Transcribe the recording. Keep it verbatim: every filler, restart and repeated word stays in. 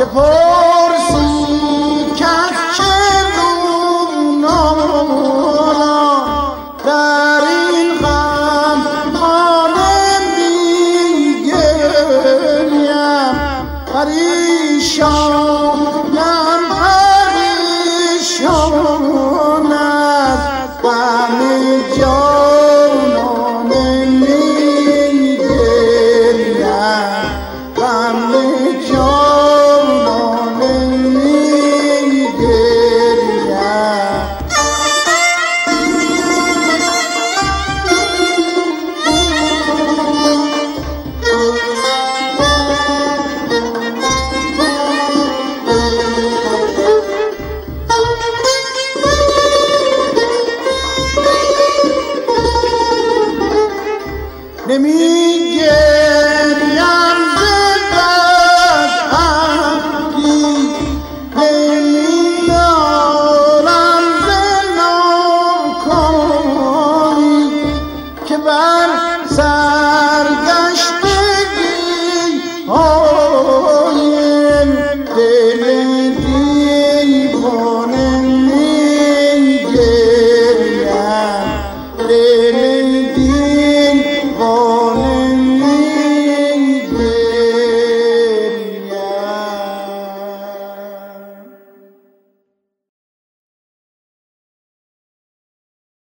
بپرسی کس چه دونم در این غم خانه میگریم پریشانم پریشان از غم جانان میگریم غم جانان میگریم. نمیگه